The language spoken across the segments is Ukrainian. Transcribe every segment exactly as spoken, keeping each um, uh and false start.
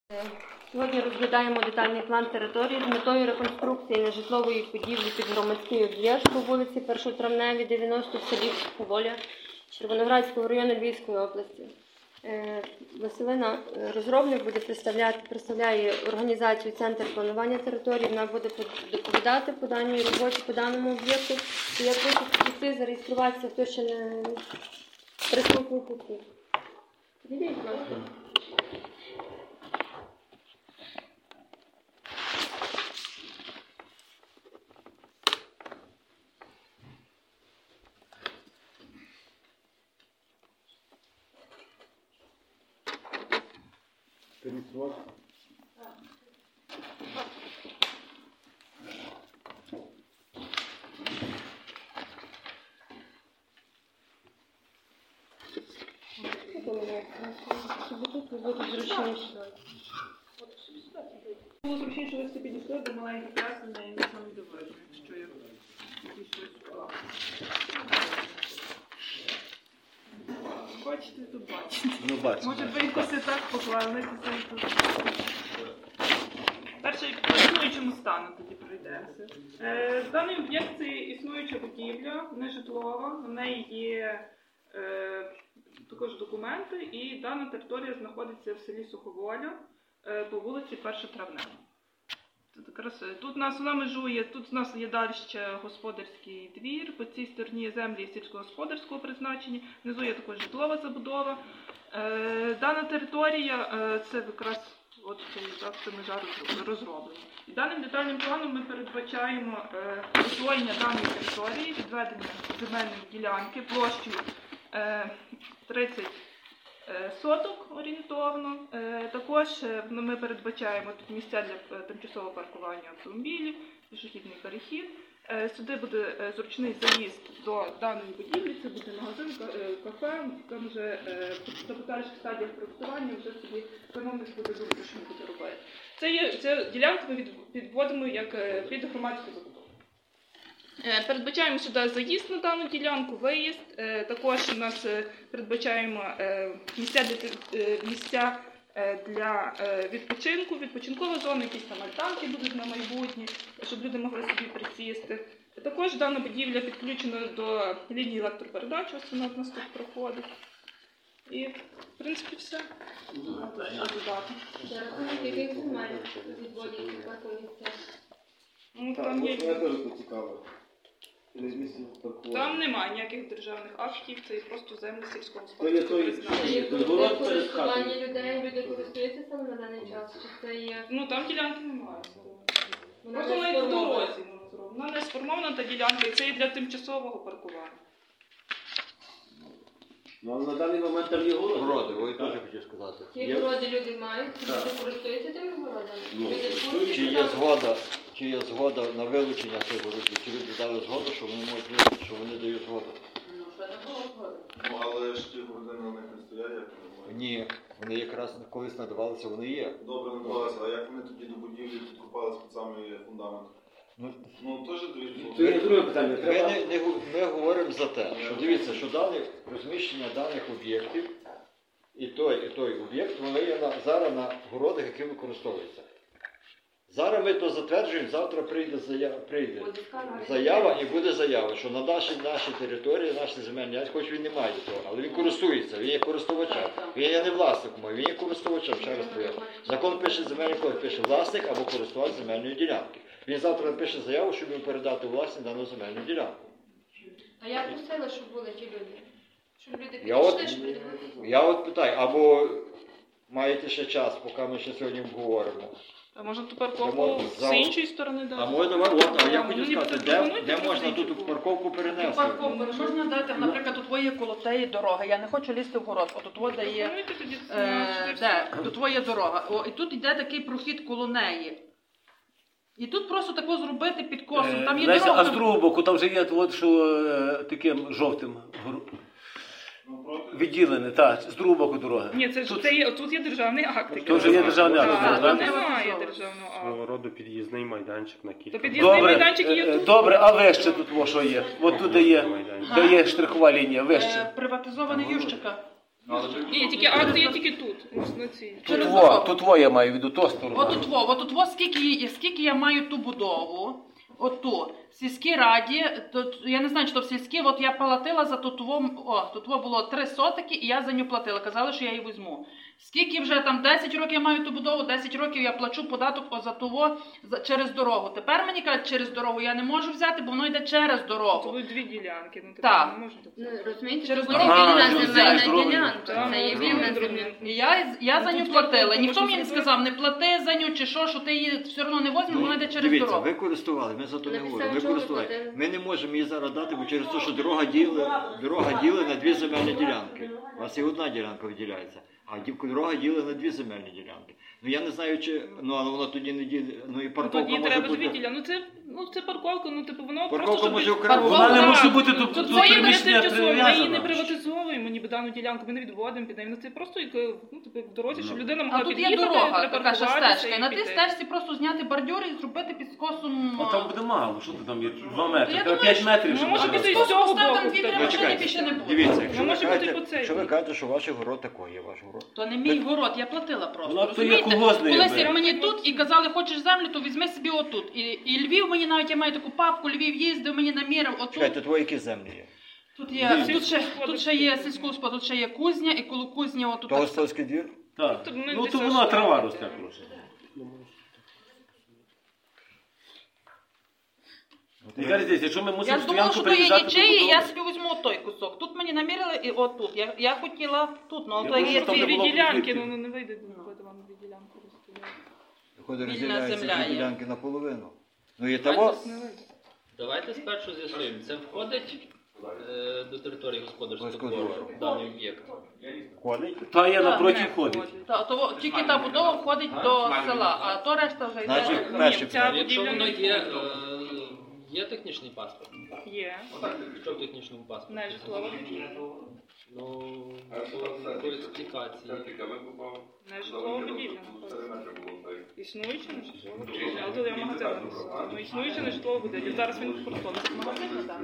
Сьогодні розглядаємо детальний план території з метою реконструкції нежитлової будівлі під громадський об'єкт по вулиці Першотравневій, дев'яносто в селі Суховоля Червоноградського району Львівської області. Василина, розробник, буде представляти, представляє організацію Центр планування території, вона буде доповідати по даній роботі, по даному об'єкту. І я прошу підійти, зареєструватися, хто ще не присутній тут. Підійдіть, будь ласка. Пересвод. Було зручніше, ви всі підійшли до маленьких ясен, і не саме доведено, що я щось склав. Бачите, тут бачите. Ну, бачите. Може вийти так, поклонитися і тут. Перше, по існуючому стану тоді пройдемося. Е, даний об'єкт – це існуюча будівля, нежитлова, на неї є е, також документи, і дана територія знаходиться в селі Суховоля е, по вулиці Першотравнева. Тут нас вона межує, тут у нас є далі ще господарський двір, по цій стороні є землі сільськогосподарського призначення, внизу є також житлова забудова. Е, дана територія е, це якраз от так, це межа розроблена. І даним детальним планом ми передбачаємо е, освоєння даної території, відведення земельної ділянки площею е, тридцять соток орієнтовно. Також ми передбачаємо тут місця для тимчасового паркування автомобілів, пішохідний перехід. Сюди буде зручний заїзд до даної будівлі, це буде магазин, кафе, там вже на подальших стадіях проєктування вже собі економіс буде зручно буде робити. Це є, цю ділянку ми підводимо як під громадську забудову. Передбачаємо сюди заїзд на дану ділянку, виїзд. Також у нас передбачаємо місця для, місця для відпочинку, відпочинкова зона, якісь там альтанки будуть на майбутнє, щоб люди могли собі присісти. Також дана будівля підключена до лінії електропередач, ось вона в нас тут проходить. І, в принципі, все. Яких земель відводять паркомісця? Ну, там є... Там Там немає ніяких державних актів, це просто землі сільськогосподарського призначення. Є користування людей, люди користуються саме на даний час? Чи це є... Ну там ділянки немає. Вона Просто не вона йде в сформована. дорозі. Вона не сформована та ділянка, і це і для тимчасового паркування. Ну, але на даний момент там є городи. Городи, ви теж хотів сказати. Ті городи люди мають, люди користуються тими городами? Ну, Люди в курсі, чи що є там- згода, чи є згода на вилучення цих городів, чи люди дали згоду, що вони можуть вилучити, що вони дають згоду? Ну, що не було згоди? Ну, але ж ті городи на них не стоять, як вони мають. Ні, вони якраз колись надавалися, вони є. Добре надавалися, а як вони тоді до будівлі підкопали під самий фундамент? Ну, Ну, теж дають Це згоду. є друге питання. Ми, Треба... не, не, гу- ми говоримо за те, що дивіться, що дане розміщення даних об'єктів, і той, і той об'єкт, вони є на, зараз на городах, які використовуються. Зараз ми то затверджуємо, завтра прийде заява, прийде Буде скарга. заява і буде заява, що на нашій, нашій території, нашій земельній ділянці, хоч він не має того, але він користується, він є користувачем. Він є не власником, а він є користувачем, ще раз поясню. Закон пише земельний кодекс, пише власник або користувач земельної ділянки. Він завтра напише заяву, щоб йому передати у власність дану земельну ділянку. А я просила, щоб були ті люди. Щоб люди Я от, підійшли, щоб придивилися. я от питаю, або маєте ще час, поки ми ще сьогодні обговоримо. А може ту Я парковку можу з за- іншої сторони дати? А можна, от, а я Ну, хотів ні, сказати, де, пропонуйте де можна пропозицію. тут парковку перенести? Парковку можна дати, наприклад, тут твоє коло тієї дороги. Я не хочу лізти в город. От тут дає, Пропонуйте тоді е, де, тут твоя дорога. О, і тут йде такий прохід коло неї. І тут просто тако зробити під косом. Там є Леся, дорога. а з другого боку, там вже є от, що е, таким жовтим гор- відділене, так, з другого боку дороги. Ні, це ж Тут- це є, тут є державний акт. який Тут же є державний акт, Так, так? тут немає державного акту. Свого роду під'їзний майданчик на кілька. То під'їзний Добре, майданчик є е, тут. добре, а вище тут во що є? От тут де є, де є штрихова лінія, вище. Е, приватизований Ющика. Ні, тільки акти є тільки тут. На цій. Через Тут во, дорогу. тут во я маю в виду, то сторону. Отут во, отут во, скільки, є- скільки я маю ту будову, оту, в сільській раді, то, я не знаю, чи то в сільській, от я платила за тут во, о, тут во було три сотики, і я за нього платила, казали, що я її візьму. Скільки вже там десять років я маю ту будову, десять років я плачу податок о, за того за, через дорогу. Тепер мені кажуть, через дорогу я не можу взяти, бо воно йде через Це дорогу. будуть дві ділянки. Ну, Так. не можна так. Ну, розумієте, Через це буде дорогу. вільна Ага, земельна зрозуміло. ділянка. Так, Це є ну, вільна зрозуміло. земля. І я, я за Ну, нього тут платила. можна Ніхто мені не зробити. сказав, не плати за нього чи що, що ти її все одно не возьмеш, вона йде через Дивіться, дорогу. ви користували, ми за то не На говоримо. Ми підставі чого ви користували. платили? Ми не можемо її зараз дати, бо через те, що дорога діли, дорога діли на дві земельні ділянки. У вас і одна ділянка виділяється, а ді- дорога діли на дві земельні ділянки. Ну я не знаю, чи ну але вона тоді не ділить. Ну і Ну, парковка тоді може треба бути. звідділя. Ну це, ну це парковка, ну типу воно Парковка просто, щоб... може від- окремо. Вона не Так. може бути до- Тут до це є приміщення тимчасово, ми її прив'язана. не приватизовуємо, ніби дану ділянку, ми не відводимо під нею. Ну це просто як, ну, типу, в дорозі, щоб людина могла А тут є під'їхати, дорога, така ще припаркуватися стежка. І і на тій піти. стежці просто зняти бордюри і зробити під скосом. А там буде мало, що ти там є? Два Я метри, треба думаю, п'ять що- метрів, ну, щоб може було. бути, і з Просто цього поставити там боку. дві-три Ну, машини чекайте, більше не буде. Дивіться, якщо Ну, ви може бути кажете, по цей що ви бік. кажете, що ваш город такий є, ваш город. То не мій город, я платила просто. Вона то є Розумієте? колгоспний, Колись якби. мені тут і казали, хочеш землю, то візьми собі отут. І, і Львів мені навіть, я маю таку папку, Львів їздив, мені намірив отут. Чекайте, твої які землі є? Тут є, тут ще, тут ще є сільськогосподарство, тут ще є кузня, і коло кузні отут. То так само. господарський двір? Так. Ну, Ну десь то аж вона так. трава росте просто. Яка різниця, якщо ми мусимо Я думала, стоянку що то є переїжджати, нічиї, то я собі візьму той кусок. Тут мені намірили і отут. Я, я хотіла тут, ну Я то є думаю, що там Дві не дві. було ділянки, конфліктів. ну не вийде, не вийде вам дві ділянки розстріляти. Виходить, Вільна розділяються земля дві є. ділянки наполовину. Ну і того, Не вийде. Давайте спершу з'ясуємо, це входить е, до території господарського Господарського двору, двору. даний об'єкт. ходить. Та є Так, напроти не ходить. Та, то, тільки та будова входить до села, а то решта вже йде. Значить, Ні, перше ця питання. Якщо будівля воно не є, е, є технічний паспорт. Є. Що в технічному паспорті? Не житлова. Ну, по класифікації. Не житлова будівля. Існуюча не житлова будівля. Але тут я магазин написала. Ну, існуюча не житлова будівля. Зараз він використовується. Магазин не так.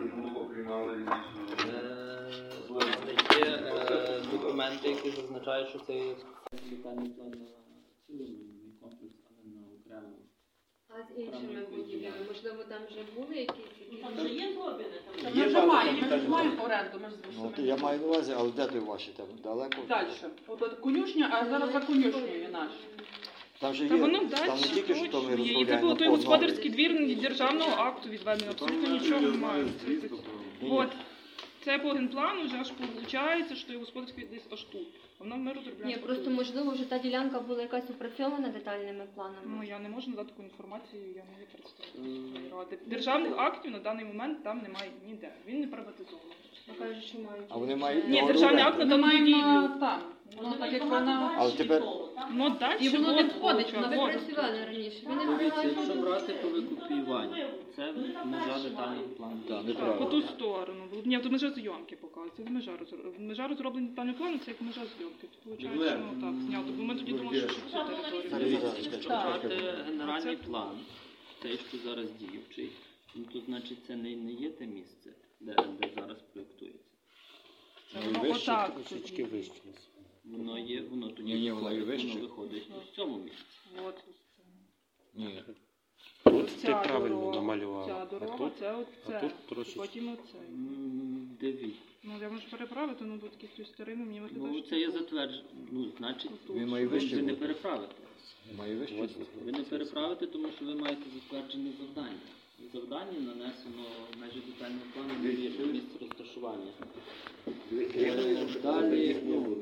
Е, Є е, документи, які зазначають, що це є детальний план на цілому комплекс, а не на окрему. А з іншими будівлями, можливо, там вже були якісь? Там вже є зроблені. Там ми вже маємо, ми ж маємо оренду, ми ж Ну, зрушили. то я маю на увазі, але де той ваші там? Далеко? Далі. От от конюшня, а зараз за конюшнею наш. Там же є, Та воно там далі не тільки що то ми точно є. І це розмовляємо було на той повну. господарський двір державного акту відведено. Абсолютно нічого немає. От. Це по генплану вже аж виходить, що той господарський десь аж тут. А воно ми розробляємо. Ні, просто тут. можливо вже та ділянка була якась опрацьована детальними Ну, планами. я не можу надати таку інформацію, я не є представником ради. Державних актів на даний момент там немає ніде. Він не приватизований. Я кажу, що мають. А вони мають Ні, на державний оренду. акт на Ми дану маємо будівлю. на там. Воно так як вона... Але тепер Ну, далі І воно не от, входить от, на Ви от. працювали раніше. Ви не Дивіться, якщо вимагаєте. брати по викупіванню, це межа детального плану. Так, Так, неправильно. по ту сторону. Ні, то межа зйомки показує. Це межа розроблення. Межа розроблення детального плану, це як межа зйомки. Тут виходить, що ну, так, знято. Бо ми тоді думали, що цю територію. Якщо брати генеральний план, той, що зараз діючий, ну, то значить це не, не є те місце, де, де зараз проєктується. Це воно отак. Трошечки вище. Воно є, воно тоді Ні, ні, воно і виходить, вище. воно виходить в цьому місці. От. Ні. От ти Ця правильно дорога, намалювала. Ця А дорога, тут, це а оце. тут І трошечки. потім оце. М, Дивіться. Ну, я можу переправити, ну, бо такі хтось старий, мені виглядає, Ну, що це є затверджено. Ну, значить, Він має ви вище не бути. переправите. Має вище бути. Ви не переправите, тому що ви маєте затверджене завдання. В завданні нанесено межі детального плану, де є місце розташування. Далі,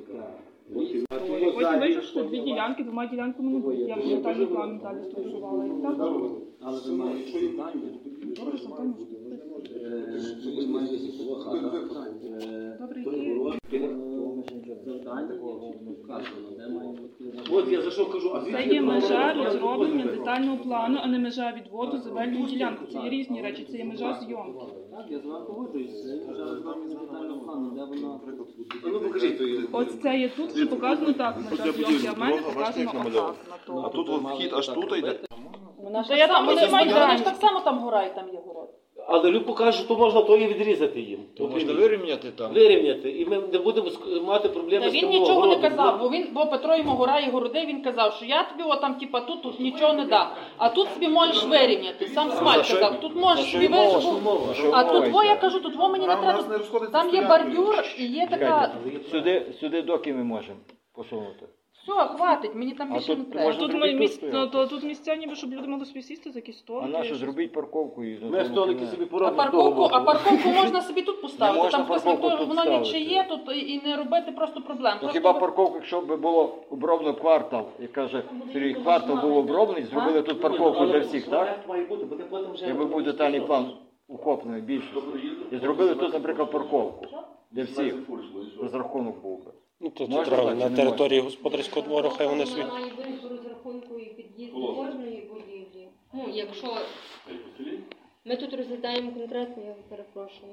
Потім вийшло, що дві ділянки, двома ділянками не буде. Я вже детальний план далі створювала. І так, але ви маєте завдання. добре, що там Е, Ви маєте завдання. добре є. Завдання вказано, де має бути. От я за що кажу, а Це є межа розроблення детального плану, а не межа відводу земельної ділянки. Це є різні речі, це є межа зйомки. Так, я з вами погоджуюсь. Це вже розроблення детального плану, де вона. Ну покажіть. Ось це є тут, що показано так, межа зйомки, а в мене показано отак. На А то. тут от вхід аж тут йде. Вона ж Та я так там само, не вони, майданчик. вони ж так само там гора і там є город. Але Люк каже, що можна то і відрізати їм. То можна вирівняти там. Вирівняти. І ми не будемо ск- мати проблеми Та з він тим нічого не огородом. казав, бо він, бо Петро йому гора і городи, він казав, що я тобі отам, типа, тут, тут нічого не дам. А тут собі можеш вирівняти. Сам Смаль що- казав, тут за можеш що собі й мова, вирішити. що мова, що А мова тут во, йде? я кажу, тут во мені не Нам- нас не треба. розходиться Там є стоянкою. бордюр і є така. Сюди, сюди доки ми можемо посунути. Все, хватить, мені там А більше тут не треба. можна Тут, зробити ми, тут місць, стояти. ну, то, тут місця ніби, щоб люди могли собі сісти за якісь столики. А нащо щось. зробити парковку і Ми столики собі А поробимо. парковку, а парковку можна собі тут поставити. можна Там просто парковку то, тут воно ніче ставити. є тут і не робити просто проблем. Ну Просто хіба ви- парковка, якщо б було оброблено квартал, і каже, Сергій, квартал був оброблений, зробили тут парковку для всіх, так? Має бути, бо ти потім вже... Якби був детальний план ухоплений більше. І зробили тут, наприклад, парковку для всіх. Розрахунок був би. Ну, то Можна треба так, на не території господарського двору, хай вони собі. Має бути по розрахунку і під'їзд до кожної будівлі. Ну, якщо ми тут розглядаємо конкретно, я перепрошую.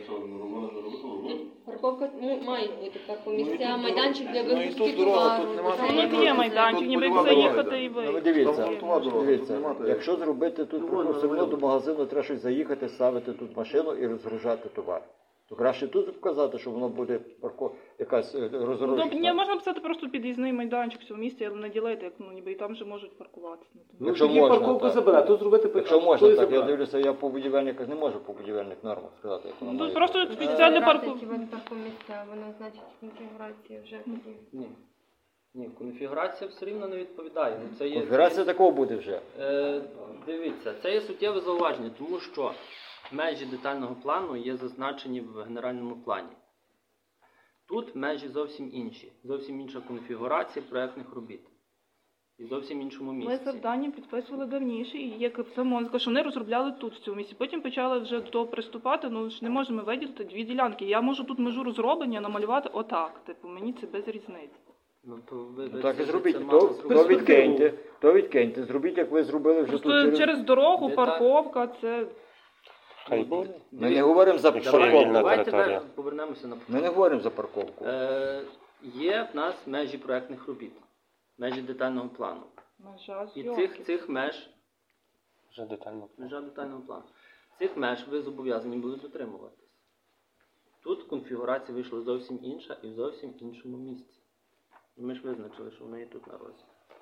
Парковка ну, має бути так по місця, майданчик для вигрузки товару. Ну, от є майданчик, ніби як заїхати і Ну, ви вийти. дивіться, Там автомат дорога, дивіться, немає. якщо зробити тут парковку, все одно до магазину треба щось заїхати, ставити тут машину і розгружати товар. То краще тут вказати, що воно буде парко... якась е, Ну, розгрузка. ні, можна писати просто під'їзний майданчик в цьому місці, але не ділити, як ну, ніби і там вже можуть паркуватися. Ну, Якщо тоді можна, парковку так. забирати, тут зробити Якщо парковку можна, і так я забрати. дивлюся, я по будівельниках не можу по будівельних нормах сказати, як воно Ну, має тут просто бути. спеціальне парку. паркомісця, вона значить конфігурація вже тоді. Ні. Ні, конфігурація все рівно не відповідає. Ну, це є, Конфігурація такого буде вже. Е, дивіться, це є суттєве зауваження, тому що межі детального плану є зазначені в генеральному плані. Тут межі зовсім інші, зовсім інша конфігурація проєктних робіт. І зовсім іншому Ми місці. завдання підписували давніше, і як це можна, що вони розробляли тут, в цьому місці. Потім почали вже до того приступати, ну ж не можемо виділити дві ділянки. Я можу тут межу розроблення намалювати отак. Типу, мені це без різниці. Ну, то ви, Ну ви так це- і це зробіть. мали То, зробити. то відкиньте, то відкиньте. Зробіть, як ви зробили вже Просто тут через... через... дорогу, Деталь. парковка, це Хай буде. Ми не говоримо за Якщо парковку. вільна Давайте територія. тепер повернемося на Ми не говоримо за парковку. Е, є в нас межі проєктних робіт, межі детального плану. межа І зйомки. цих, цих меж, Вже детально. межа детального плану, цих меж ви зобов'язані були дотримуватись. Тут конфігурація вийшла зовсім інша і в зовсім іншому місці. Ми ж визначили, що вона є тут на розі.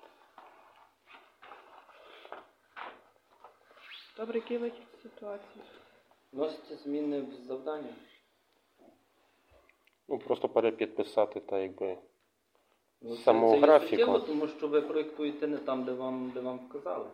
Добре, який вихід з ситуації? Вносяться зміни в завдання. Ну, просто перепідписати, та якби. Ну, це- Самого це є графіку. суттєво, тому що ви проєктуєте не там, де вам, де вам вказали.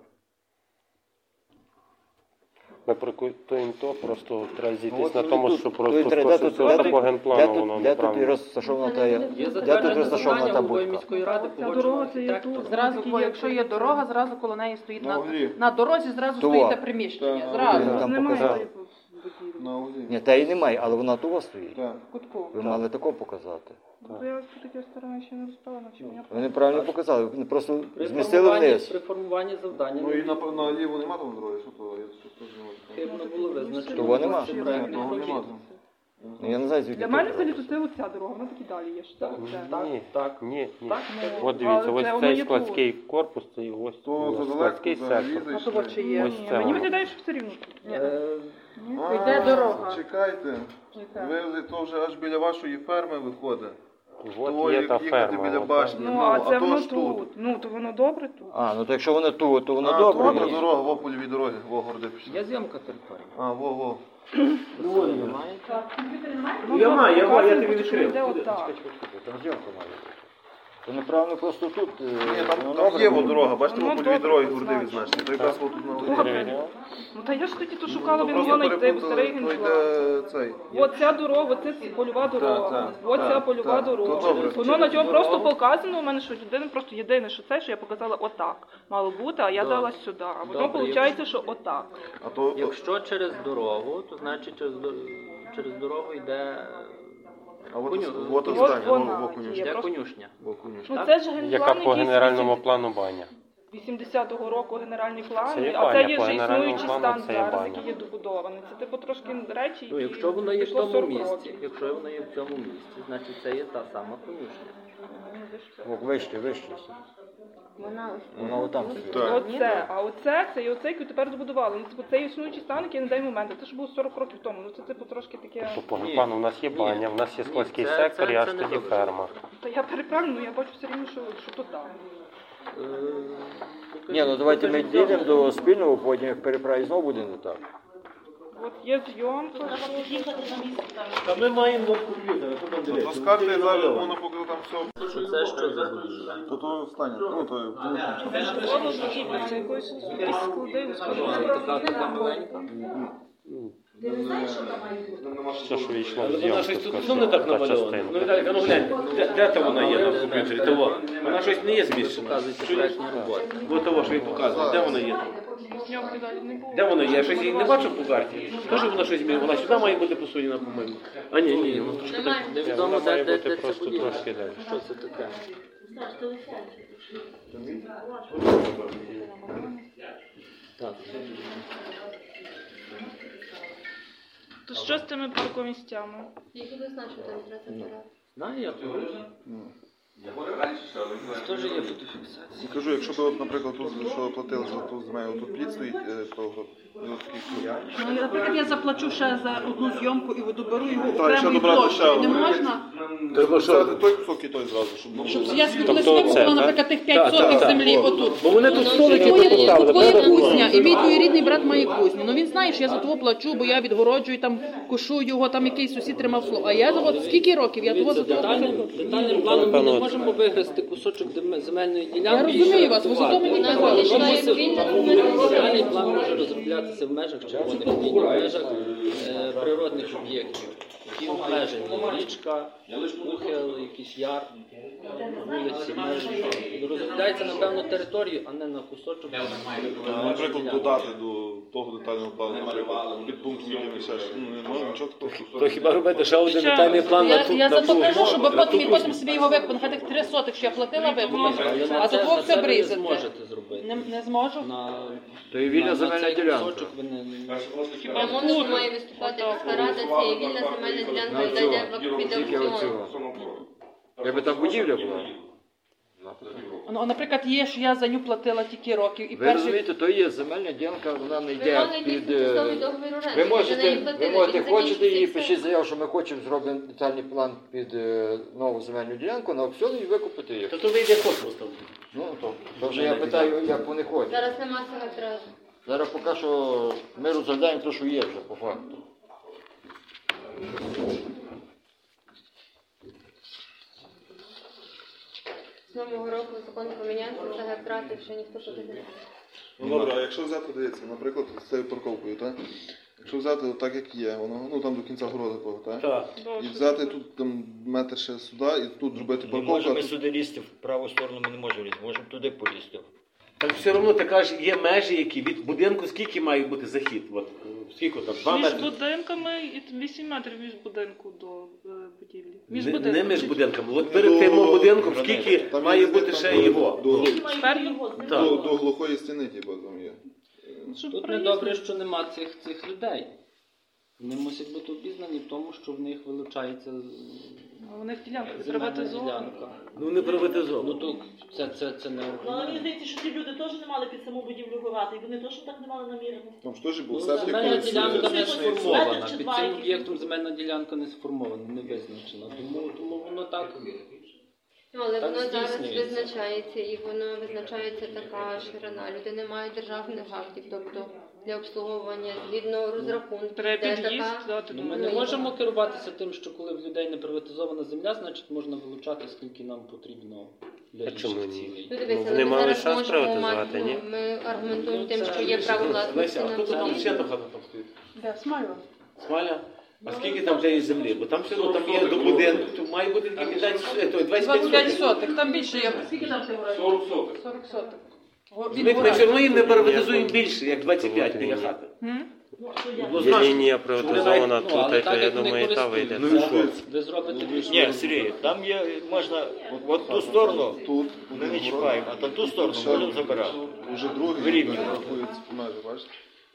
Ми прокуємо то, просто треба Ну, зійтись от на ви тому, тут- що тут просто треба- де що тут- це де по тут- генплану де воно тут- Де тут і неправильно. розташована та... Є Де тут затверджене розташована завдання та головою будка? міської ради Ця погоджено дорога це є архітектор. тут. Зразу, Такі бо є якщо є такі дорога, це. зразу коло неї стоїть На на, углі. на дорозі, зразу Того. стоїть те приміщення. Так. Зразу. Там Тут немає показали. типу, будівлі. На узі. Ні, та і немає, але вона того стоїть. Так. В кутку. Ви мали тако показати. Ну, я по такій стороні ще не розпала, наче мене. Ви неправильно показали, ви просто При змістили формуванні, вниз. при формуванні завдання Ну і на, на ліву нема там дороги, що то? Я щось теж не можу. потрібно було визначити. Того нема? це Ні, проектних того робіт. нема там. Ну, я не знаю, звідки Для мене то взагалі робиться. тут це оця дорога, вона такі далі є. Що це? Так, Ні, так. ні, ні. Так, Ну, От дивіться, але це ось воно цей є складський корпус, це і ось То ну, задалеко складський взагалі сектор. А зайшли. то от чи є? Ось Ні, це мені воно. виглядає, що все рівно тут. Е, А, Йде дорога. Чекайте. Яка? Ви то вже аж біля вашої ферми виходить. От То є як та їхати ферма. біля от. башні. Ну, Ну, а а це то воно ж тут. тут. Ну, то воно добре тут. А, ну то якщо вони тут, то воно А, добре. то є. дорога, во польові дороги, во горди пішли. Є зйомка території. А, во, во. Ну, от, Немає? Ну, Я маю, я маю, я тобі показує, що відкрив. йде отак. Чекай, чекай, чекай, там зйомка має бути. То неправильно просто тут. е, Ні, там, воно там добре є во буде. дорога, бачите, Ну, во польові добре, дороги то горди значить. відзначені. То якраз от тут на Ти один. перевіряв? Ну, та я ж тоді то шукала, він Просто було знайти, бо старий перепутали, він то йде цей. Оця дорога, це польова дорога. так, Оця так, польова так. дорога. То добре. Воно на цьому просто показано, у мене що єдине, просто єдине, що це, що я показала отак. Мало бути, а я Добре. дала сюди. А воно Добре, виходить, що отак. А то, Якщо через дорогу, то значить через, до- через дорогу йде, а от, коню- от От останнє, вона во, во є. конюшня. йде просто- конюшня. Во конюшня. Ну це ж Яка генплан, по якийсь генеральному плану баня. вісімдесятого року генеральний план, Це є а це баня, є по вже генеральному існуючий плану стан це є зараз, баня. який є добудований. Це типу трошки речі, Ну, які якщо воно є в пішло тому сорок місці, років. якщо воно є в цьому місці, значить це є та сама конюшня. О, вище, вище. Вона ось тут. Вона отам Ось стоїть. тут. Так. Ні? Оце, а оце, це і оце, який тепер добудували. Ну, типу, це існуючий стан, який на даний момент. Це ж було сорок років тому. Ну, це, типу, трошки таке... По плану у нас є баня, у нас є Ні, складський це- сектор, це- і аж це не тоді добре. ферма. Та я переправлю, ну я бачу все рівно, що, що тут так. Е, Ні, ну давайте ми дійдемо до спільного, потім в переправі знову буде не так. От є зйомка. Та ми маємо до комп'ютера, що там То дивитися? з карти зараз воно поки там все. Що це що за будівля? То то останнє. Ну, то Воно будівля, це якось якісь склади, ускладнення. Така така маленька. Все, що війшло в Але вона щось зйомку, тут ну, не так та намальована. частинка. Ну, Віталік, а ну глянь, де, де то вона є на комп'ютері? Того. Вона щось не є зміщена. Показується проєктні роботи. Ось того, що він показує. Де вона є? Зйомки далі не було. Де вона є? Я щось її не бачу по карті. Теж вона щось змінила. Вона сюди має бути посунена, по-моєму. А ні, ні, вона трошки так. Немає. Невідомо, Вона має де, де, бути де це просто будівля. трошки далі. Що це таке? Так. То що з тими паркомістями? Які ви знаєте, що там треба забирати? Знаю я того. Теж є фотофіксація. кажу, якщо б, от, наприклад, тут що платили за ту землю, тут пліт стоїть, е, то ну, такий Ну, наприклад, я заплачу ще за одну зйомку і доберу його Так, ще окремою добрати ще площею. Не одну. можна? Треба взяти той кусок і той зразу, щоб було. Щоб я собі Тобто колись це, виписала, так? наприклад, тих п'ять Так, сотих так, так. землі отут. Бо вони тут столики Твоя, поставили, твоя правда? кузня, і мій двоюрідний брат має кузню. Ну він знає, що я за того плачу, бо я відгороджую, там кошу його, там якийсь сусід тримав слово. А я от скільки років? Я того за Дивіться, того детальним, плачу. детальним планом ми Напевно, не можемо вигрести кусочок дем- земельної Я ділянки. і розумію ще вас, ви за то мені будувати. Вона казали. вийшла як вільна документація. Детальний план може розроблятися в межах червоних ліній, в межах е, природних об'єктів, які обмежені. Річка, ухил, якийсь яр, вулиці, межі. Розробляється, напевно, територію, а не на кусочок. Наприклад, додати до того детального плану, наприклад, під пункт якимось ще ж, ну, не можна нічого такого. То хіба робити ще один детальний план на Я, ту я на за то ту- кажу, щоб на потім ту і потім собі його викупити. Нехай тих три сотих, що я платила, викупити. А за того на все це ви не бризати. зможете зробити. Не, не зможу. На, То і вільна на- на земельна цей ділянка. кусочок ви не- не- Хіба Прямо тут? має виступати міська рада, це є вільна земельна ділянка, яка йде в під Тільки аукціон. оцього. Якби там будівля була. Ну, наприклад, є, що я за ню платила тільки років. І Ви перший... розумієте, то є земельна ділянка, вона не Ви йде мали якийсь під... е, тимчасовий договір оренди. Ви за можете, неї ви платили, можете, він хочете закінчиться і все. пишіть заяву, що ми хочемо зробити детальний план під е, нову земельну ділянку на аукціон і викупити їх. Та то вийде космос там. Ну, то, то вже я питаю, як вони хочуть. Зараз нема цього одразу. Зараз поки що ми розглядаємо те, що є вже, по факту. З нового року закон помінявся, це геократи, що ніхто туди не... Ну добре, а якщо взяти, дивіться, наприклад, з цією парковкою, так? Якщо взяти так, як є, воно, ну там до кінця городу, того, так? Так. І взяти тут там метр ще сюди, і тут зробити Не парковку. можемо а тут- сюди лізти, в праву сторону ми не можемо лізти, можемо туди полізти. Так все одно така ж є межі, які від будинку скільки має бути захід? От, скільки там? Два Між метри? будинками і вісім метрів між будинку до е, будівлі. Між Не, будинками. не між Чи- будинками. От перед тим будинком скільки Там має є бути там ще до- його? До, Тепер Так. до, до глухої стіни, типу, там є. щоб Тут не проїзд- добре, що нема цих, цих людей. Вони мусять бути обізнані в тому, що в них вилучається У них ділянка земельна приватизована. ділянка. Ну не приватизовано. Ну то це, це, це не Ну, але мені аргумент. здається, що ті люди теж не мали під саму будівлю горати, і вони теж так не мали намірено. Там ж теж був Ну, септик, земельна колись, ділянка е, не смішний сформована. Метр чи Під два, цим які- об'єктом земельна ділянка не сформована, не визначена. Тому, тому воно так. Ну, але Так воно зараз здійснюється. визначається, і воно визначається така ширина. Люди не мають державних актів, тобто для обслуговування згідно розрахунку. Треба де під'їзд така- дати. Ну, ми не можемо керуватися тим, що коли в людей не приватизована земля, значить можна вилучати скільки нам потрібно для А чому інших ні? цілей. Ну, дивіться, Ну, але вони ми мали зараз шанс можемо приватизувати, мати, ні? ну, ми аргументуємо Ну, тим, це що є право власності Леся, а на хто тут там всі. ще та хата там стоїть? Де, Смайло? Смаля? А скільки там тієї землі? Бо там все одно там є до будинку, то має бути тільки десять, то двадцять двадцять п'ять п'ять сотих. сотих, там більше є. Скільки там ти говориш? сорок сотих. сорок сотих. Го- від Ми, ми гора. все одно їм не приватизуємо більше, як двадцять п'ять біля хати. М? Є Однозначно. лінія приватизована Ну, тут, але і то так, я як вони думаю, та вийде. користуються, Ну, і що? ви зробите більш Ні, Сергій, там є, можна, от ту сторону Тут ми не чіпаємо, а там ту сторону можемо забирати. Уже другий Вирівнюємо. рахується по межі, бачите?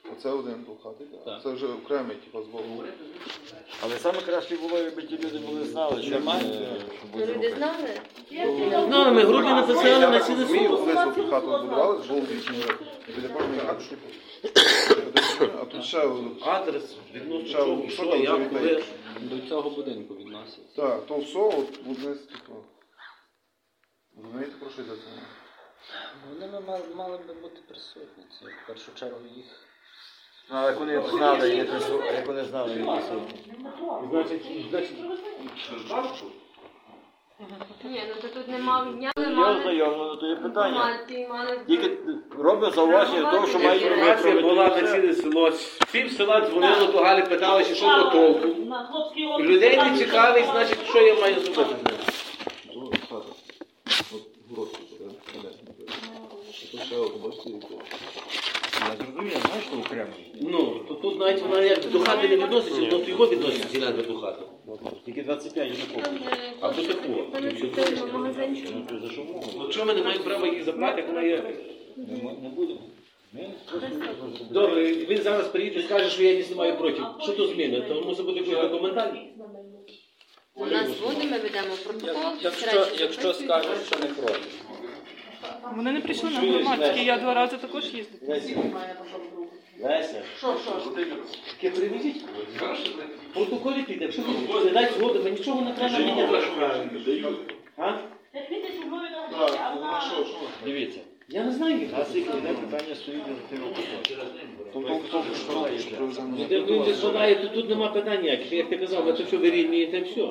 Оце один був хати, так. Так. Це вже окремий, типу, з боку. Але саме краще було, якби ті люди були знали, що Немає. е, що буде Люди робити. знали? Ну, ми грубі написали на цілий Ми суд. колись от хату збудували, було вісім років. І біля кожної хати, типу. А тут ще, Адрес, відносно Що, чого, що що, там як, за коли. людей? До цього будинку відноситься. так, то все, от одне з типу. Розумієте, про що йдеться? Вони би мали, мали би бути присутні. Це в першу чергу їх. Ну, а як вони знали, і не прису- а як вони знали, і не присутні. Значить, значить, Ні, ну то тут не мав дня, не Я мали знайомлено, то є питання. інформації, мали... Тільки робить зауваження того, що мають інформація робити. була на ціле село. Пів села дзвонило до Галі, питали, що до толку. На хлопській І області. людей не цікавить, значить, що я маю зробити з ним. Я зрозумів, знаєш, що окремо. Ну, то тут навіть вона як до хати не відноситься, то до його відноситься ділянка до хати. Тільки двадцять п'ять років. А то тако. Вони чотири в магазинчику. Ну, то за що мова? Ну чого ми не маємо права їх забрати, як вона є? Не м- Не будемо. Ми просто не зробимо. Добре, він зараз приїде і скаже, що я не знімаю проти. Що то зміни? То мусить бути якийсь документальний. У нас води, ми ведемо протокол. Якщо, речі якщо записують. скажуть, що не проти. Вони не прийшли на громадські, я два рази також їздила. Леся. Леся. Що, що? Таке привезіть. В протоколі піде. Якщо ви не дасть згоди, ми нічого не треба міняти. А? Як видите, у Львові на Так, гроші, а ну вона- що, що? Дивіться, Я не знаю, як у нас їх одне питання стоїть за тим Тобто, хто що привеземо? Де ви складає, то тут нема питань ніяких. Як ти казав, ви то що ви рідні, та все.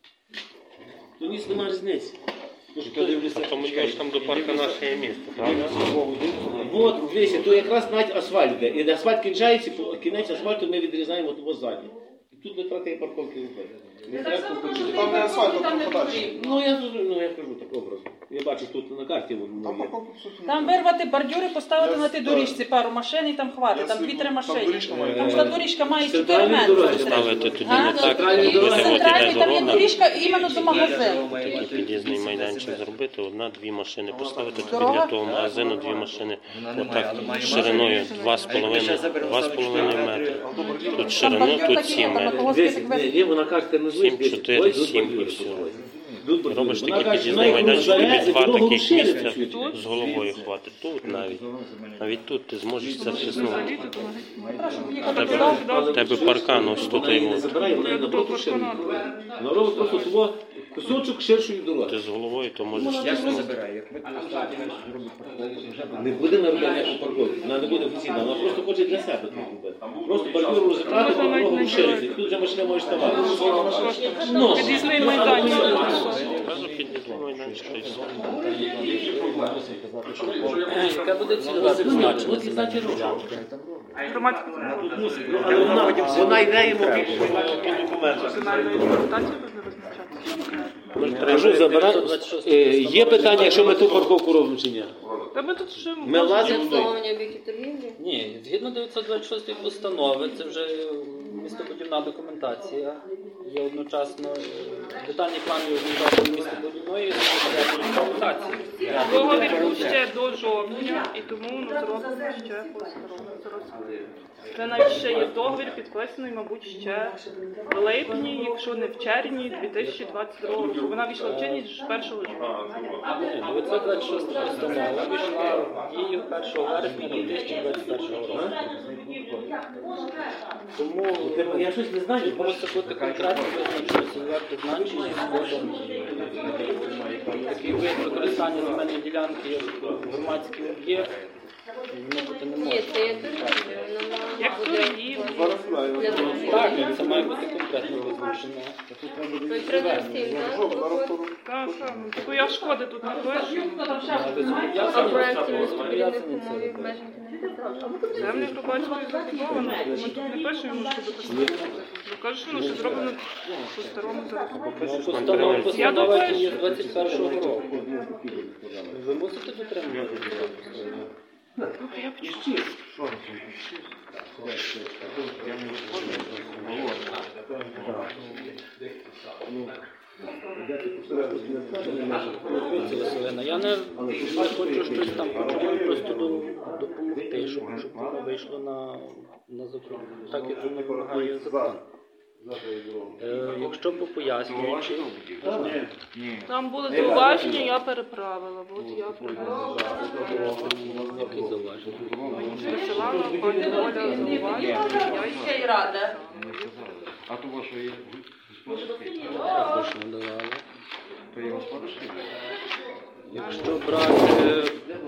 Тут ніс немає різниці. А тому ж там до парка наше є місто, правда? От, дивіться, то якраз навіть асфальт йде. І асфальт кінчається, по- кінець асфальту ми відрізаємо того ззаді. І тут не треба парковки робити. Не треба парковки. Там не асфальт, там трохи далі. Ну я зрозумів, ну я кажу так образно. Я бачу тут на карті воно Там є. парковка все фігня. Там вирвати бордюри, поставити Я на тій с- доріжці пару машин і там хватить, Я там собі- дві-три там машини. доріжка має Там бути. ж та доріжка має чотири Центральні метри. дороги Ставити тоді А? не так, Центральні робити, дороги. от іде Центральний там є дорога, доріжка іменно до магазину. такий під'їзний майданчик зробити, одна-дві машини поставити, тоді Дорога? для того магазину дві машини, отак, шириною два з половиною, два з половиною метри. Тут Там ширину, бордюр тут так є, сім там на метрів. колгоспі Десь, так ні, весь. ні, вона каже, ти не Сім, звик. чотири, сім і все. Робиш такий під'їзний майданчик, тобі два таких місця з головою хватить. Тут навіть. Навіть тут ти зможеш це втиснути. В тебе, в тебе паркан ось тут і от. Забирай, вона напроти ширину. Вона робить просто того кусочок ширшої дороги. Ти з головою, то можеш Як ми втиснути. забираємо? Як ми тут ставимо, зробимо парковку, вже Не буде на ніяку парковку, вона не буде офіційна, вона просто хоче для себе тут робити. Просто бордюр розібрати, то дорогу розширити. І тут вже машина може ставати. Ну, Під'їзний майданчик. Кажу, під'їзний майданчик, і все. Яка буде цільове призначення? От і так і робить. Громадські Але вона, вона йде йому під під документом. національної документації буде визначатися. Кажу, забирати. Е, Є питання, якщо ми ту парковку робимо чи ні? Та ми тут ще Ми влазимо туди. Обслуговування об'єктів торгівлі. Ні, згідно дев'ятсот двадцять шостої постанови, це вже містобудівна документація. Є одночасно е, детальний план і організації містобудівної документації. договір був ще до жовтня, і тому ну, зроблено ще по старому. Це навіть ще є договір, підписаний, мабуть, ще в липні, якщо не в червні дві тисячі двадцять другого року. Вона війшла в чинність ж першого липня. Ні, дев'ятсот двадцять шоста постанова війшла в дію першого вересня дві тисячі двадцять першого року. Тому Я щось не знаю. мусить бути конкретно визначено цільове призначення згодом такий вид використання земельної ділянки як громадський об'єкт. Воно бути не Ні, може. це є торгівля. Вона Як буде торгівля. Зараз гуляю. для торгівлі. Так, це має бути конкретно визначено. Той тридцять сім, так? Виходить? Так, так. Ну, типу я шкоди тут не пишу. А проєктів містобудівних умов і обмежень не Землі громадської забудовано. Ми тут не пишемо, що допустити. Кажуть, що воно ще зроблено по-старому зараз. Постанова Я постанова думаю, діє з двадцять першого року. Ви мусите дотримуватися цієї постанови. Я почув. Дивіться, Василина, я не не хочу щось там почути, просто до допомогти, щоб, щоб воно вийшло на, на закон, так як воно вимагає закон. Е, якщо по пояснюючи, Там були зауваження, я переправила. От я переправила. які зауваження? Присилала пані Оля зауваження. Я їх Ще й рада. А того, що є Також надавали. Якщо брати,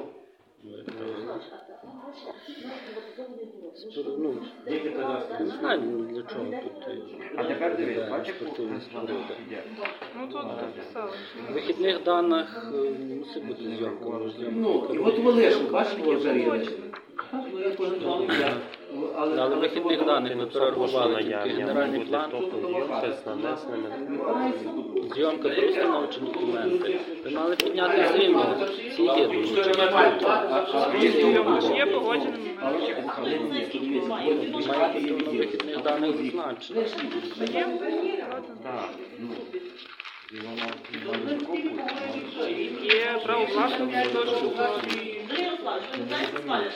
спор- ну, не знаю для чого тут А тепер дивись, е, бачиш, спортивні споруди. Ну тут написали. В вихідних даних е, мусить бути зйомка. може, зйомка. Ну, і от Олешу, бачимо вже рівень. Але в вихідних даних ми перерахували тільки генеральний план, з нанесеними. зйомка просто научні документи. Ви мали підняти з рівня, ці є дуже. Чи є погодженими? Має бути на вихідних даних зазначено. Є? Є право власності теж. Андрій Русланович, ви знаєте спаляш?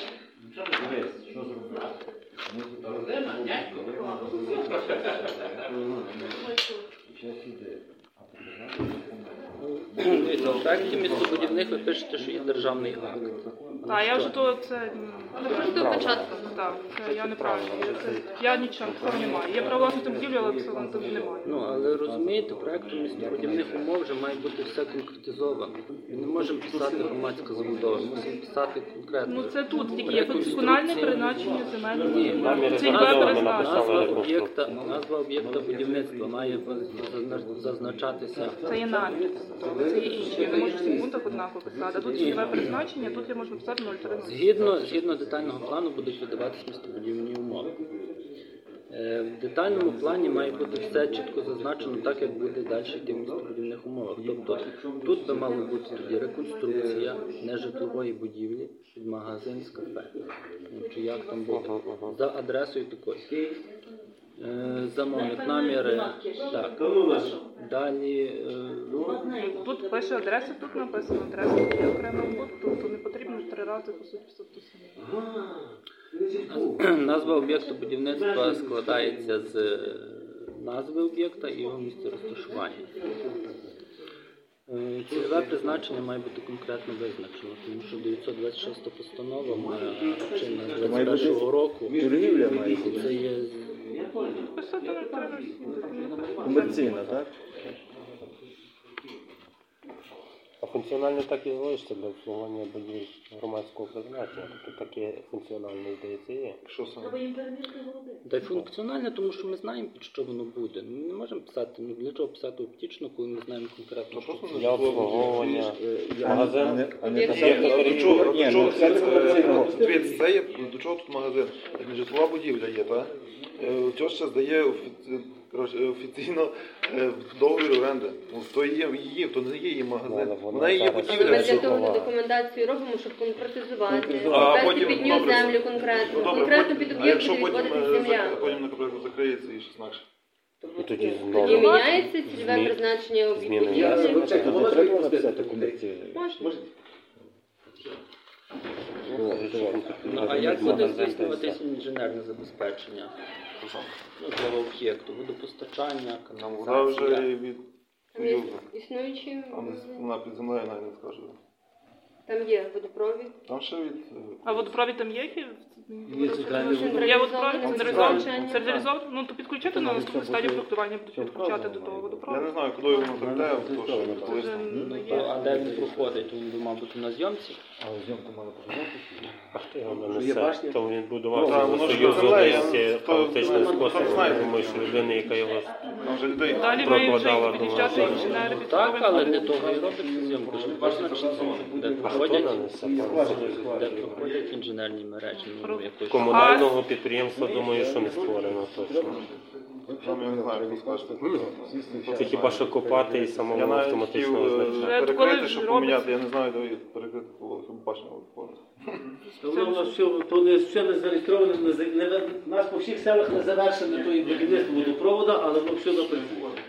Дивіться, в проєкті містобудівних ви пишете, що є державний акт. Так, я вже то це... Але просто до початку. Так, це я неправильно. Це, я нічого такого не маю. Є право власності будівлі, але цього там немає. Ну, але розумієте, проєктом містобудівних умов вже має бути все конкретизовано. Ми не можемо писати громадська забудова, ми мусимо писати конкретно. Ну це тут тільки є функціональне призначення земельної Наміри цільове загадували, призначення. написали. Назва об'єкта, назва об'єкта будівництва має зазна- зазначатися. Це є намір. Це є інші. Я не можу в всіх пунктах однаково писати. А тут цільове призначення, тут я можу писати нуль три. Згідно, згідно детального плану будуть видаватися містобудівні умови. Е, В детальному плані має бути все чітко зазначено так, як буде далі йти в містобудівних умовах. Тобто тут би мало бути тоді реконструкція нежитлової будівлі під магазин з кафе. Ну, чи як там буде. За адресою такою. Е, Замовник, наміри. Так. Далі. е, Тут пише адреса, тут написано адреса, є окремо код, тобто не потрібно три рази по суті писати ту саму. Назва об'єкту будівництва складається з е, назви об'єкта і його місця розташування. Е, Цільове призначення має бути конкретно визначено, тому що дев'ятсот двадцять шоста постанова має чинна з двадцять першого року. Торгівля має бути. Це є Писати нуль три. Комерційна, так? А функціонально так і залишиться для обслуговування будівель громадського призначення. Тобто таке функціональне, здається, є. Що саме? Треба їм перевірити городи. Та й функціональне, тому що ми знаємо, під що воно буде. Ми не можемо писати, ну для чого писати оптично, коли ми знаємо конкретно, що це. Для обслуговування магазин. До чого, до чого, дивіться, це є, до чого тут магазин? Як житлова будівля є, так? Е, Тьоща здає офі- коротше, офіційно е, договір оренди. Ну, то є її, то не є її магазин. Вона є Але будівля. ми для того документацію робимо, щоб конкретизувати, А ввести потім, під нього добре, землю конкретно. Ну, добре, Конкретно потім- під а якщо об'єкт потім, відводиться е, земля. зак- потім, наприклад, закриється і щось інакше. І тоді Тоді знову міняється цільове змі- призначення зміни об'єктів. вносяться. треба написати комерційний. Можна. Ну, а як буде здійснюватися інженерне забезпечення? Ну, цього об'єкту, водопостачання, Там вода вже каналізація. від Там є Союзу. існуючі, Там вона під землею навіть не скажу. там є водопровід. Там ще від... е, А водопровід там є? які? Є централізоване Є водопровід, централізований, постачання. централізований. Ну то підключити на наступну стадію проектування будуть підключати до того Я не водопроводу. знаю, куди воно так йде, то що Це колись вже там. не То, є. а де він проходить? Він би мав бути на зйомці. Але зйомку мали починати. А хто його нанесе? То він Так, будувався воно за ж союзу землею, десь то- хаотичним то- способом. то знаєте. Я думаю, що людина, яка його Там вже людей. Далі мають вже прокладала, підключати думаю, інженери під Так, того але для відходу. того і робиться зйомку, щоб визначити, де А хто проходять, нанесе? де проходять інженерні мережі. Ну, якось. Комунального підприємства, думаю, що не створено точно. Там я не знаю, хто скаже. Це хіба що копати і самому Я навіть автоматично хотів е, визначати. Вже коли перекрити, щоб робиться- поміняти, я не знаю, де перекрити було, щоб башня виходить. Воно у нас все, то не все не зареєстровано, не, за- не, у нас по всіх селах не завершено то і будівництво водопроводу, але воно все напрацювано.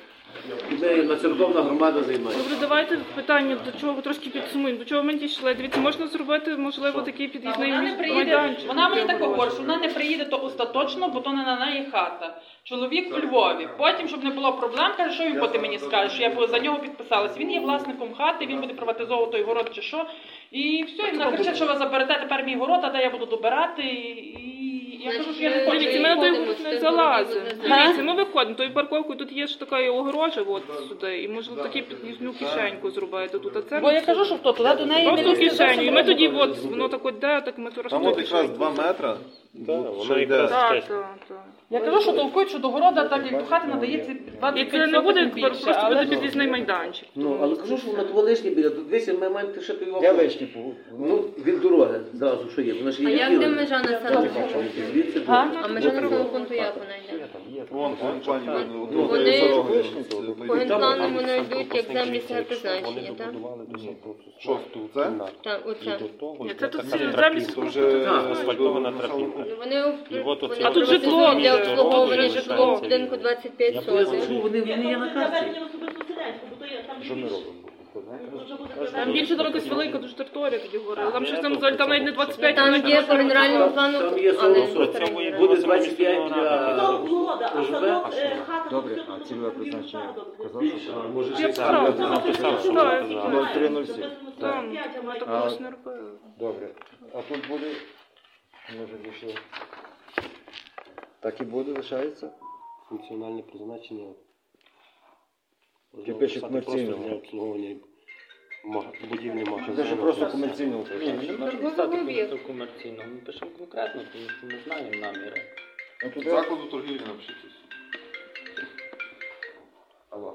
Де церковна громада займається. Добре, давайте питання до чого трошки підсумуємо. До чого ми дійшли? Дивіться, можна зробити, можливо, такий під'їзний Вона не приїде, майданчик. вона мені так говорить, що вона не приїде то остаточно, бо то не на неї хата. Чоловік у Львові. Потім, щоб не було проблем, каже, що він потім мені скаже, що я за нього підписалась. Він є власником хати, він буде приватизовувати той город чи що. І все, і вона кричить, що ви заберете тепер мій город, а де я буду добирати. І я кажу, що я не хочу. Дивіться, ми на той город не залазимо. Дивіться, ми виходимо, тою парковкою тут є ж така огорожа, от сюди, і можна таку під'їзну кишеньку зробити тут. А це Бо я кажу, що хто туди до неї не просто лізти, кишеню. І ми зовсім тоді, добре. от, воно так от де, так ми то Там от якраз два метри. Воно якраз Так, теж. так, так. Я кажу, що толкують, що до города, так як до хати надається І двадцять це не п'ять буде більше, просто але буде під'їзний майданчик. Ну, але кажу, що на того лишні біля. Тут дивіться, ми маємо ще той Я вишні по Ну, від дороги зразу, що є. Вона ж А є як відділена. де межа населеного пункту? Звідси до- А? А межа населеного пункту як вона йде? Вон, вон, плані, ну, Ну, от, вони- за дорогою. По генплану вони йдуть як землі сертизначення, так? Що, це? Так, оце. Ні, це тут всі Така землі То вже асфальтована тропінка. Ну, Вони І от оце- А тут житло для є, обслуговування тут житлового житло. будинку двадцять п'ять Я сотень. кажу, вони вони є на карті. Заведення особисто селянську, бо то є там Що ми більше. робимо? Вже буде Там приведено. більше там якась велика дуже територія тоді говорили. Там щось там взагалі там навіть не двадцять п'ять, Там навіть є по не генеральному плану, Там є але сорок Це моє Буде двадцять п'ять Садок для угода, а ОЖБ. садок, е, хата Добре, тут а цільове призначення казав, що А, може, Я ще писав, це. написав, що Так, так. нуль три нуль сім. Там, ми такого ж не робили. Добре. А тут буде, може більше. Так і буде, лишається? Функціональне призначення. Ти пише Можна написати комерційно. просто для обслуговування маг- будівлі Це магазину. ж просто комерційно Ні, призначення. ми можемо писати комерційно, комерційно. Ми пишемо конкретно, тому що ми знаємо наміри. А тут Закладу торгівлі напишіть. Алло.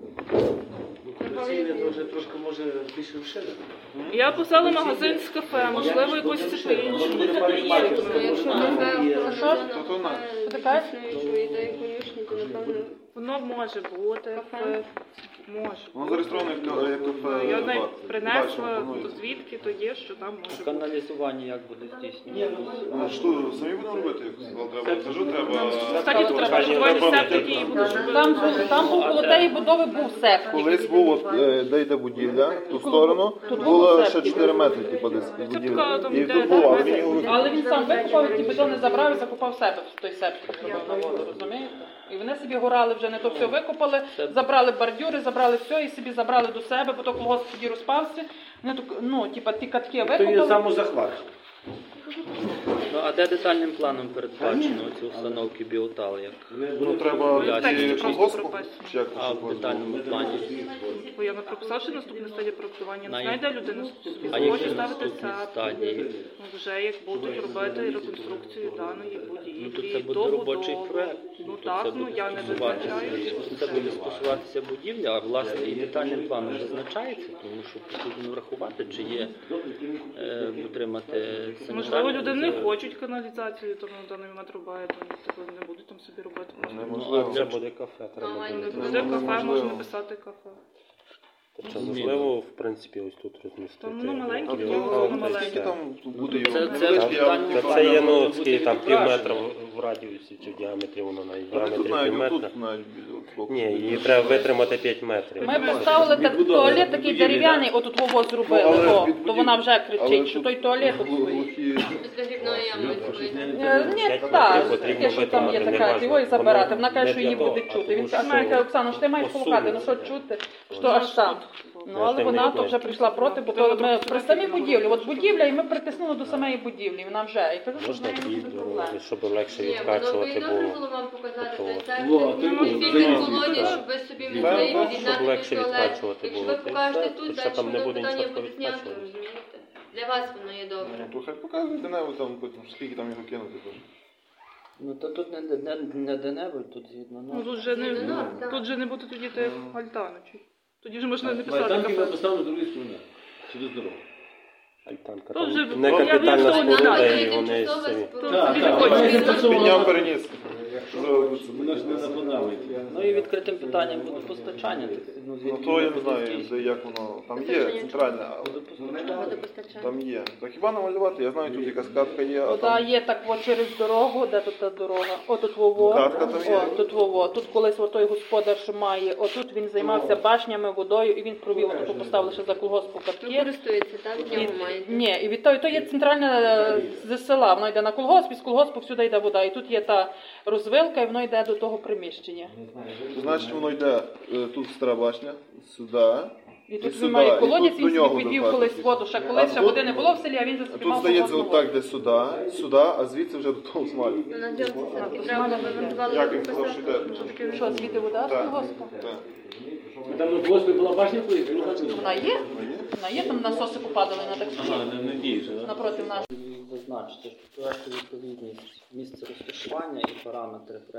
Комерційне то вже трошки може більше вшили. Я писала магазин з кафе, можливо, якось це по-іншому. якщо ми То то на. що йде і конюшні, то напевно. Воно може бути, Кафе. може. Воно зареєстровано як ка- як кафе. Я бар. навіть принесла, Бачимо, планується. звідки то є, що там може бути. Каналізування як буде здійснюватися? Ну, що, самі будемо робити? як сказав, Треба, кажу, треба... Так і тут треба будувати септики і буде, щоб... Там, був- там був коло тієї будови був септик. Колись був, от, е, де йде будівля, в ту сторону, Тут було було ще септик. чотири метри, типу, десь від така будівлі. там І йде, тут було, але так, він його Але він сам викопав, ті бетони забрав і закопав себе в той септик, зробив на воду, розумієте? І вони собі горали вже, не то все викопали, забрали бордюри, забрали все і собі забрали до себе, бо то колгосп тоді розпався. Вони так, ну, типа, ті катки То є викопали. самозахват. Ну, а де детальним планом передбачено ці установки біотал? Як? Ну, треба Тексті ці просто колгоспу, прописано. чи як А це в детальному плані? Бо я не прописав, що наступна стадія проектування. Не На знайде людина собі А хоче які ставити наступні сад. стадії? Ну, вже як будуть робити реконструкцію даної будівлі, Ну, то це буде робочий добудову. проект. Ну То так, це ну буде я не стосуватися- визначаю. Це буде стосуватися будівлі, а власне і детальним планом визначається, тому що потрібно врахувати, чи є е, утримати Можливо, санітарні люди не умови. хочуть каналізацію там на даний момент робити, вони не будуть там собі робити. Ну, а це буде кафе, треба Нормально. буде. Буде кафе, Можливо. можна писати кафе. Це можливо, в принципі, ось тут розмістити. Там, ну, маленьке, Біотал, воно та й маленьке. Скільки все. там буде його? Це- це Невеличкий, в але даному типу, Та це є, ну, Буде скільки там пів відкрашено. метра в- в радіусі чи в діаметрі воно навіть в Але тут діаметрі навіть, пів метра. тут навіть біля от боку. Ні, її треба витримати п'ять метрів. Ми поставили так туалет такий дерев'яний, отут вого зробили, Ну, але о, від то будів- вона вже Але кричить, що тут той туалет тут глу- стоїть. глухі- Без вигрібної ями зробити. Е, Ні, П'ять так, метрів потрібно таке, що там є витримати, така, неважно. його і забирати. Воно Вона каже, не що для її того, буде а чути. тому Він що каже, каже, Оксана, що ти маєш полухати, ну що чути, що аж там. Ну, але вона то вже прийшла проти, бо то ми при самій будівлі, от будівля, і ми притиснули до самої будівлі, вона вже, і кажу, що з Можна нею не дві буде проблем. дороги, щоб легше Ні, воно відкачувати би добре було. було вам показати Такого. той центр. Во, ти Ну, ну, і зайняв колоді, свій щоб ви собі Щоб могли від'єднати легше той туалет. відкачувати Якщо було, ви то й покажете все. тут, Тут ще далі там не воно буде питання нічого буде знято, відкачувати. розумієте? Для вас воно є добре. Ну, то хай показуйте небо там, потім, скільки там його кинути. теж. Ну, то тут не, не, не де-небудь, тут згідно Ну норм. тут же не, Ну, так. тут же не буде тоді тих альтаночок. Тоді вже можна не писати Майданки ми кафе. поставимо з другої сторони. Через дорогу. Альтанка Тут же там не я капітальна вірю, що споруда, вона і вони тимчасова самі. споруда. Так, собі так, захочуть. ми це все Підняв воно- переніс. Воно ж не на фундаменті. Ну і відкритим питанням водопостачання. так, ну, Ну звідки то я воно не знаю, якісь? де як воно. Там є центральне, а Водопостачання. там є. То хіба намалювати? Я знаю, тут якась катка є, а Вода там. є так от через дорогу, де тут та дорога. О, тут вово. Катка там є. О, тут вово. Тут колись отой господар, що має. Отут він займався башнями, водою, і він провів, отут поставили ще за колгоспу Ну, катки. користується, так? В І, нього маєте. ні, і від того, то є центральне е, з села, воно йде на колгосп, і з колгоспу всюди йде вода. І тут є та розвилка, і воно йде до того приміщення. Значить, воно йде е, тут стара башня, сюди. І тут сюди, він має і колодязь, тут він до нього собі підвів до колись хати. воду. Ще А колись ще тут- води не було в селі, а він А тут заспівав здається колодну отак, воду. де сюди, сюди, а звідси вже до того смалю. Ну, на зйомці все-таки треба було вимонтувати. Як він сказав, що йде? Що, звідти вода з Так. колгоспу? Так. Там на колгоспі була башня колись, друга ні. Вона є? Вона є, там насоси попадали на так Ага, не, не діє, так? напроти нас. Зазначити, що відповідність місце розташування і параметри